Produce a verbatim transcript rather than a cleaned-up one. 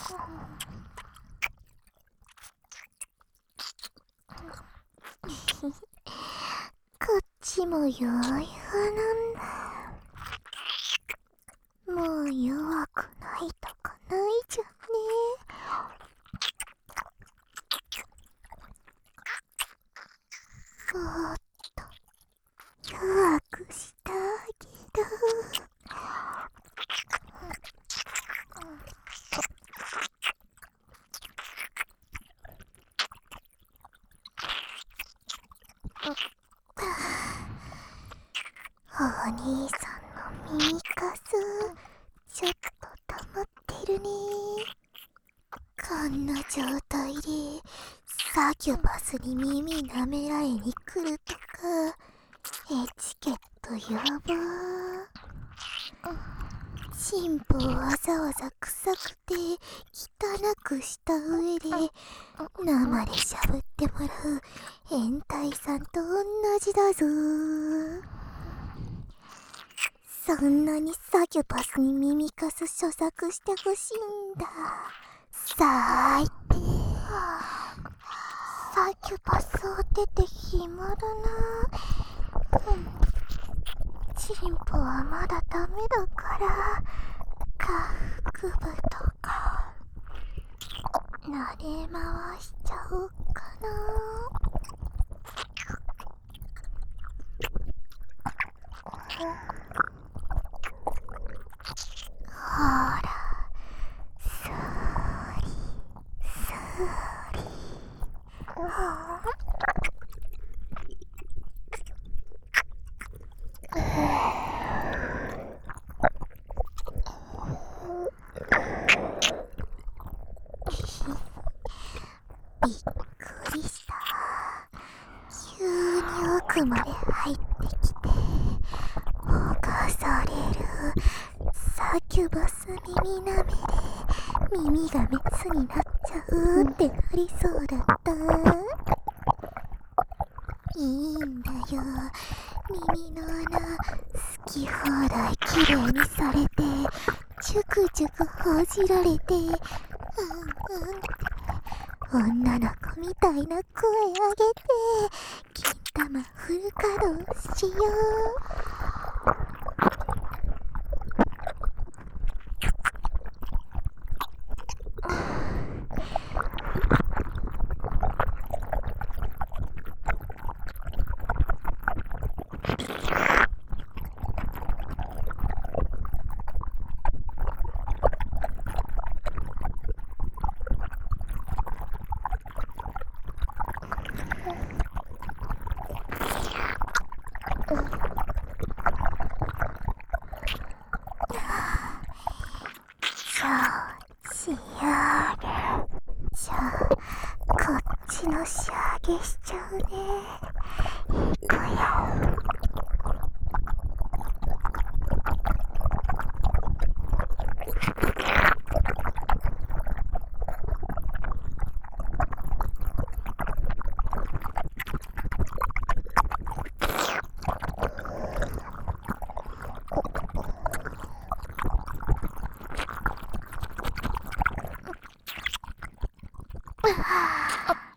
こっちも弱い派なんだ。もう弱くないとかないじゃんね。もっと弱くしてあげる。お兄さんの耳かすちょっと溜まってるね。こんな状態でサキュバスに耳舐められに来るとかエチケットやばー。チンポをわざわざ臭くて汚くした上で生でしゃぶってもらう変態さんと同じだぞー。そんなにサキュパスに耳かす所作してほしいんだ。最低。サキュパスを出て暇だな。うん、チンポはまだダメだから下腹部とか撫で回しちゃおうかな。ほら、そーりそーり。びっくりした。急に奥まで入ってきて犯される。サキュバス耳なめで耳が熱になっちゃうってなりそうだった。いいんだよ、耳の穴好き放題きれいにされてチュクチュクほじられて、うんうん女の子みたいな声上げて金玉フル稼働しよう。しよう。じゃあこっちの仕上げしちゃうね。いくよ。あ